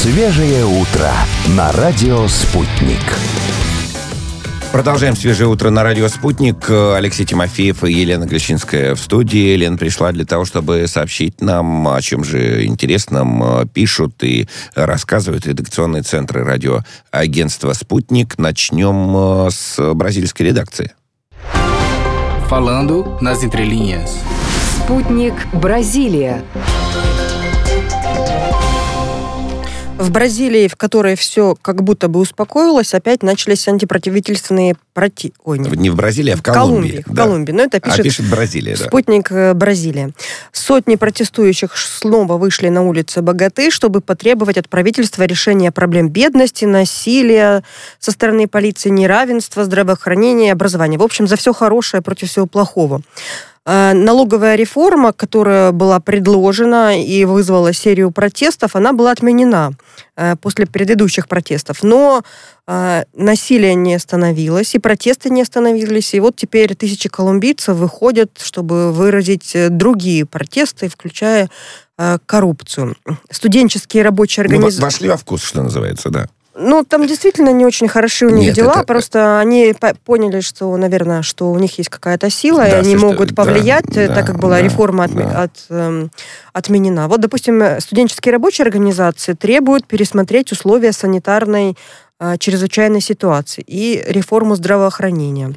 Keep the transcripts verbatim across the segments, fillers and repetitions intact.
Свежее утро на радио «Спутник». Продолжаем «Свежее утро» на радио «Спутник». Алексей Тимофеев и Елена Глещинская в студии. Елена пришла для того, чтобы сообщить нам, о чем же интересном пишут и рассказывают редакционные центры радиоагентства «Спутник». Начнем с бразильской редакции. Falando nas entrelinhas. Спутник Бразилия. В Бразилии, в которой все как будто бы успокоилось, опять начались антиправительственные проти... Ой, нет. Не в Бразилии, а в Колумбии. В Колумбии, да. в Колумбии. Но это пишет, а пишет Бразилия, да. Спутник Бразилия. Сотни протестующих снова вышли на улицы Боготы, чтобы потребовать от правительства решения проблем бедности, насилия со стороны полиции, неравенства, здравоохранения, образования. В общем, за все хорошее против всего плохого. Налоговая реформа, которая была предложена и вызвала серию протестов, она была отменена после предыдущих протестов. Но насилие не остановилось, и протесты не остановились. И вот теперь тысячи колумбийцев выходят, чтобы выразить другие протесты, включая коррупцию. Студенческие рабочие организации... Ну, вошли во вкус, что называется, да. Ну, там действительно не очень хороши у них Нет, дела, это... просто они поняли, что, наверное, что у них есть какая-то сила, да, и они что, могут повлиять, да, так как была да, реформа отме... да. от, э, отменена. Вот, допустим, студенческие рабочие организации требуют пересмотреть условия санитарной э, чрезвычайной ситуации и реформу здравоохранения,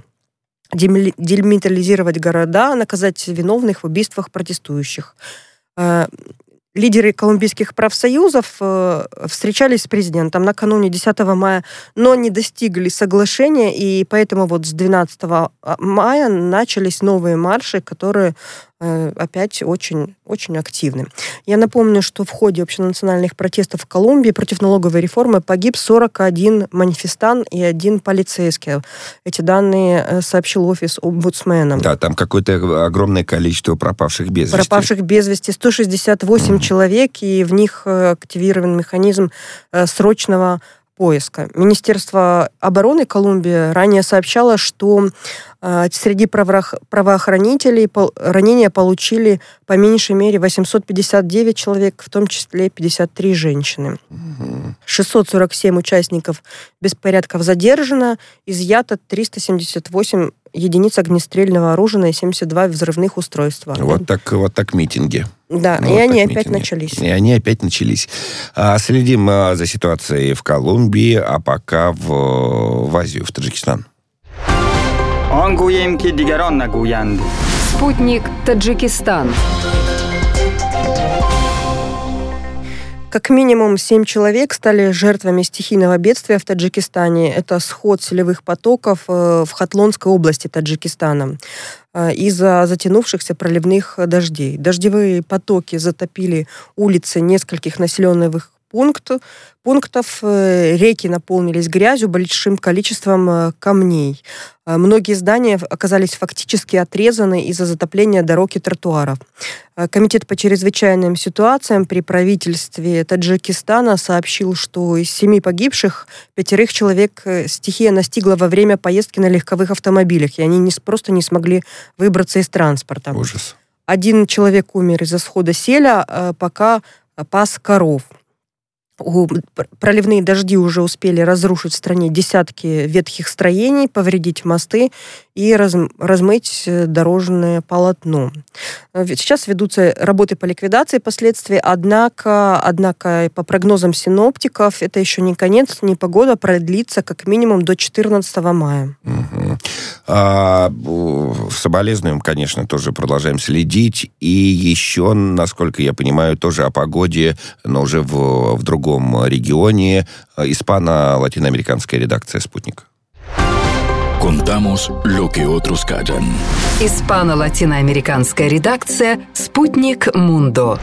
демилитаризировать города, наказать виновных в убийствах протестующих. Э, Лидеры колумбийских профсоюзов э, встречались с президентом накануне десятого мая, но не достигли соглашения, и поэтому вот с двенадцатого мая начались новые марши, которые э, опять очень, очень активны. Я напомню, что в ходе общенациональных протестов в Колумбии против налоговой реформы погиб сорок один манифестант и один полицейский. Эти данные сообщил офис омбудсмена. Да, там какое-то огромное количество пропавших без вести. Пропавших без вести сто шестьдесят восемь mm-hmm. человек, и в них активирован механизм срочного поиска. Министерство обороны Колумбии ранее сообщало, что э, среди право- правоохранителей пол- ранения получили по меньшей мере восемьсот пятьдесят девять человек, в том числе пятьдесят три женщины. Mm-hmm. шестьсот сорок семь участников беспорядков задержано, изъято триста семьдесят восемь единиц огнестрельного оружия и семьдесят два взрывных устройства. Вот так, вот так митинги. Да, ну, и вот они опять митинги. начались. И они опять начались. А, следим а, за ситуацией в Колумбии, а пока в, в Азию, в Таджикистан. Спутник Таджикистан. Как минимум семь человек стали жертвами стихийного бедствия в Таджикистане. Это сход селевых потоков в Хатлонской области Таджикистана из-за затянувшихся проливных дождей. Дождевые потоки затопили улицы нескольких населенных пунктов. пунктов. Реки наполнились грязью, большим количеством камней. Многие здания оказались фактически отрезаны из-за затопления дорог и тротуаров. Комитет по чрезвычайным ситуациям при правительстве Таджикистана сообщил, что из семи погибших пятерых человек стихия настигла во время поездки на легковых автомобилях, и они не, просто не смогли выбраться из транспорта. Ужас. Один человек умер из-за схода селя, пока пас коров. Проливные дожди уже успели разрушить в стране десятки ветхих строений, повредить мосты и раз, размыть дорожное полотно. Сейчас ведутся работы по ликвидации последствий, однако, однако по прогнозам синоптиков это еще не конец, непогода продлится как минимум до четырнадцатого мая. Угу. А, соболезнуем, конечно, тоже продолжаем следить. И еще, насколько я понимаю, тоже о погоде, но уже в, в другом регионе. Испано-латиноамериканская редакция «Спутник». Contamos lo que otros callan. Испано-латиноамериканская редакция «Спутник Мундо».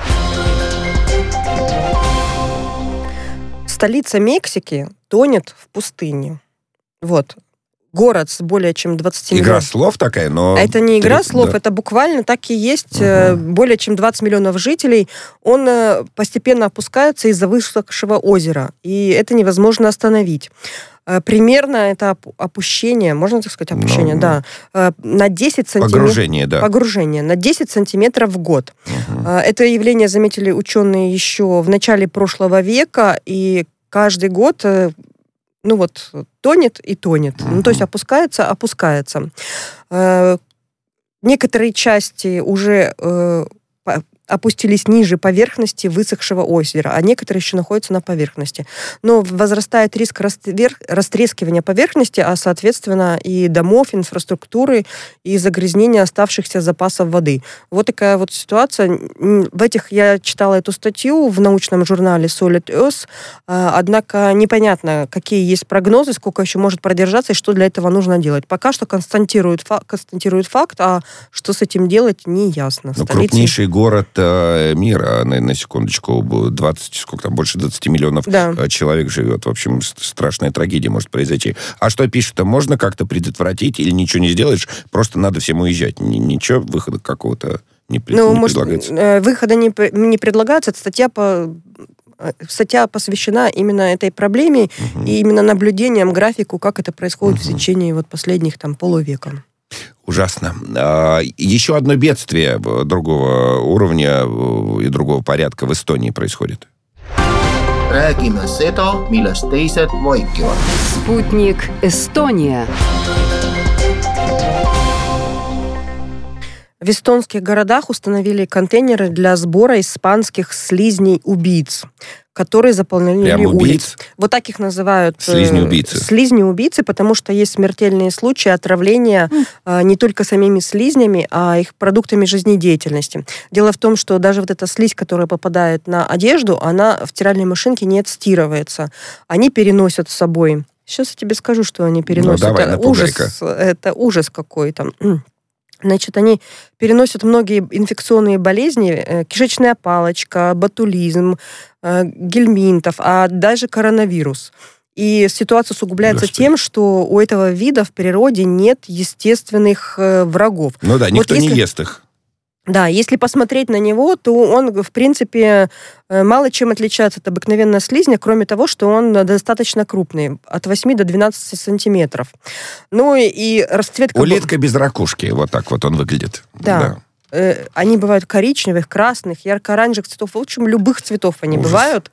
Столица Мексики тонет в пустыне. Вот. город с более чем двадцать Игра миллионов. слов такая, но... Это не игра Три- слов, да. это буквально так и есть. Ага. Более чем двадцать миллионов жителей. Он постепенно опускается из-за высохшего озера. И это невозможно остановить. Примерно это опущение, можно так сказать, опущение, Ну, да, на десять сантиметров. Погружение, да. Погружение на десять сантиметров в год. Угу. Это явление заметили ученые еще в начале прошлого века, и каждый год, ну вот, тонет и тонет. Угу. Ну, то есть опускается, опускается. Некоторые части уже опустились ниже поверхности высохшего озера, а некоторые еще находятся на поверхности. Но возрастает риск растрескивания поверхности, а, соответственно, и домов, инфраструктуры, и загрязнения оставшихся запасов воды. Вот такая вот ситуация. В этих я читала эту статью в научном журнале Solid Earth, однако непонятно, какие есть прогнозы, сколько еще может продержаться и что для этого нужно делать. Пока что констатируют, констатируют факт, а что с этим делать, не ясно. Ну, Столица... крупнейший город мира, на, на секундочку, двадцать, сколько там, больше двадцать миллионов да. человек живет. В общем, страшная трагедия может произойти. А что пишут-то? Можно как-то предотвратить или ничего не сделаешь? Просто надо всем уезжать. Ничего, выхода какого-то не, пред, ну, не может, предлагается? Выхода не, не предлагается. Эта статья по... Статья посвящена именно этой проблеме угу. и именно наблюдениям, графику, как это происходит угу. в течение вот последних там полувека. Ужасно. Еще одно бедствие другого уровня и другого порядка в Эстонии происходит. Räägime seda, millest teised vaikivad. Спутник Эстония. В эстонских городах установили контейнеры для сбора испанских слизней-убийц, которые заполнили Прям улицы. убийц? Вот так их называют. Слизни-убийцы. Э, слизни-убийцы, потому что есть смертельные случаи отравления mm. э, не только самими слизнями, а их продуктами жизнедеятельности. Дело в том, что даже вот эта слизь, которая попадает на одежду, она в стиральной машинке не отстирывается. Они переносят с собой. Сейчас я тебе скажу, что они переносят. Ну, давай, это, напугай-ка. ужас, это ужас какой-то. Значит, они переносят многие инфекционные болезни, кишечная палочка, ботулизм, гельминтов, а даже коронавирус. И ситуация усугубляется Господи. тем, что у этого вида в природе нет естественных врагов. Ну да, никто вот если... не ест их. Да, если посмотреть на него, то он, в принципе, мало чем отличается от обыкновенного слизня, кроме того, что он достаточно крупный, от восьми до двенадцати сантиметров. Ну и расцветка... Улитка без ракушки, вот так вот он выглядит. Да. да. Они бывают коричневых, красных, ярко-оранжевых цветов. В общем, любых цветов они Ужас. бывают.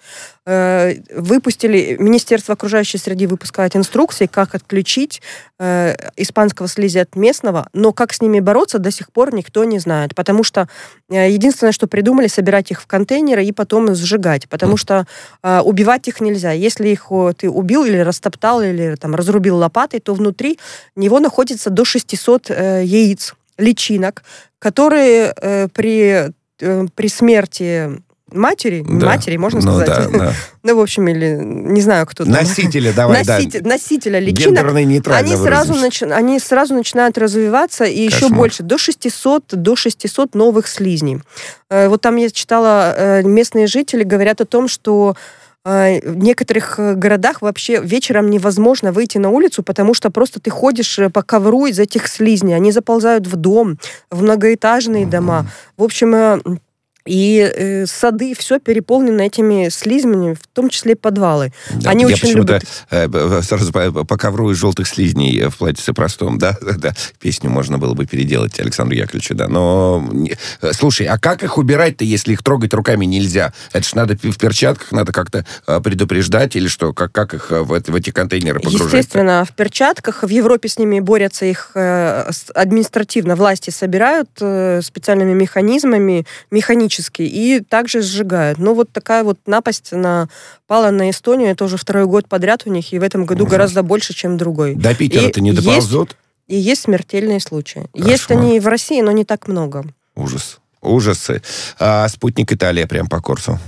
Выпустили, Министерство окружающей среды выпускает инструкции, как отключить испанского слизя от местного, но как с ними бороться, до сих пор никто не знает. Потому что единственное, что придумали, собирать их в контейнеры и потом сжигать. Потому mm. что убивать их нельзя. Если их ты убил или растоптал, или там, разрубил лопатой, то внутри него находится до шестисот яиц, личинок, которые э, при, э, при смерти матери, да. матери, можно ну, сказать, да, да. ну, в общем, или не знаю, кто там. Носителя, давай, Носитель, да. Носителя личинок, они сразу, нач... они сразу начинают развиваться, и Кошмар. еще больше, до шестисот, до шестисот новых слизней. Э, вот там я читала, э, местные жители говорят о том, что в некоторых городах вообще вечером невозможно выйти на улицу, потому что просто ты ходишь по ковру из этих слизней. Они заползают в дом, в многоэтажные mm-hmm. дома. В общем, и э, сады, все переполнено этими слизнями, в том числе подвалы. Да, Они я очень почему-то любят... э, сразу по, по ковру из желтых слизней в платьице простом, да? да? Песню можно было бы переделать Александру Яковлевичу, да. Но, слушай, а как их убирать-то, если их трогать руками нельзя? Это ж надо в перчатках, надо как-то предупреждать или что? Как, как их в, в эти контейнеры погружать? Естественно, в перчатках. В Европе с ними борются, их административно власти собирают специальными механизмами, механически, и также сжигают. Ну, вот такая вот напасть напала на Эстонию. Это уже второй год подряд у них, и в этом году Ужас. гораздо больше, чем другой. До Питера-то и не доползут? Есть, и есть смертельные случаи. Кошмар. Есть они в России, но не так много. Ужас. Ужасы. А спутник Италия прям по курсу.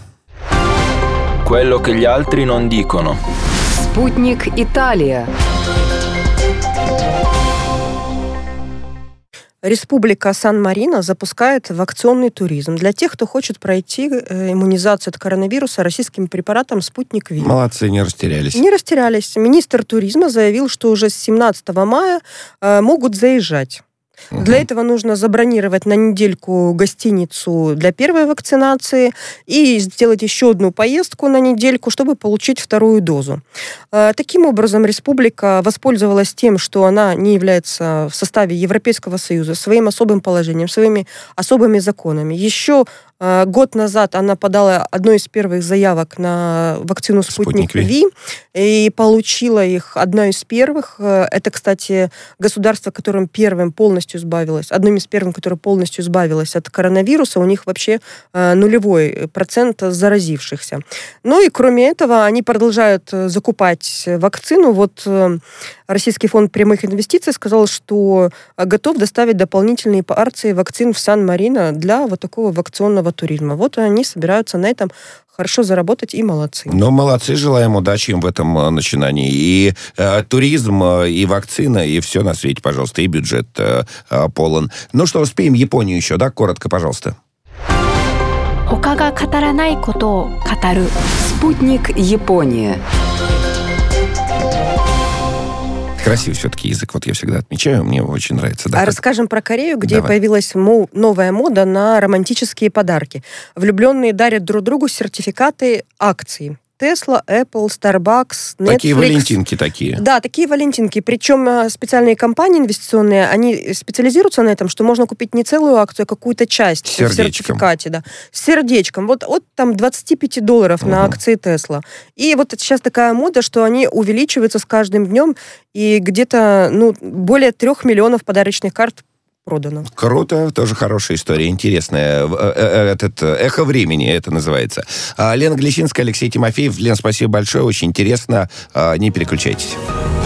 Quello che gli altri non dicono. Спутник Италия. Республика Сан-Марино запускает вакцинный туризм для тех, кто хочет пройти иммунизацию от коронавируса российским препаратом «Спутник Ви». Молодцы, не растерялись. Не растерялись. Министр туризма заявил, что уже с семнадцатого мая э, могут заезжать. Угу. Для этого нужно забронировать на недельку гостиницу для первой вакцинации и сделать еще одну поездку на недельку, чтобы получить вторую дозу. Таким образом, республика воспользовалась тем, что она не является в составе Европейского Союза, своим особым положением, своими особыми законами. Еще год назад она подала одну из первых заявок на вакцину «Спутник Ви» и получила их одна из первых. Это, кстати, государство, которым первым полностью избавилось, одним из первых, которое полностью избавилось от коронавируса. У них вообще нулевой процент заразившихся. Ну и кроме этого, они продолжают закупать вакцину. Вот Российский фонд прямых инвестиций сказал, что готов доставить дополнительные порции вакцин в Сан-Марино для вот такого вакционного туризма. Вот они собираются на этом хорошо заработать, и молодцы. Ну, молодцы, желаем удачи им в этом начинании. И э, туризм, э, и вакцина, и все на свете, пожалуйста, и бюджет э, э, полон. Ну что, успеем Японию еще, да? Коротко, пожалуйста. Спутник Япония. Красивый все-таки язык, вот я всегда отмечаю, мне очень нравится. Да, а как... расскажем про Корею, где Давай. появилась мо- новая мода на романтические подарки. Влюбленные дарят друг другу сертификаты акций. Tesla, Apple, Starbucks, Netflix. Такие валентинки такие. Да, такие валентинки. Причем специальные компании инвестиционные, они специализируются на этом, что можно купить не целую акцию, а какую-то часть в сертификате. Да. С сердечком. Вот от там двадцать пять долларов угу. на акции Tesla. И вот сейчас такая мода, что они увеличиваются с каждым днем, и где-то ну, более трех миллионов подарочных карт продано. Круто, тоже хорошая история, интересная. Этот «Эхо времени» это называется. Лена Глещинская, Алексей Тимофеев. Лен, спасибо большое, очень интересно. Не переключайтесь.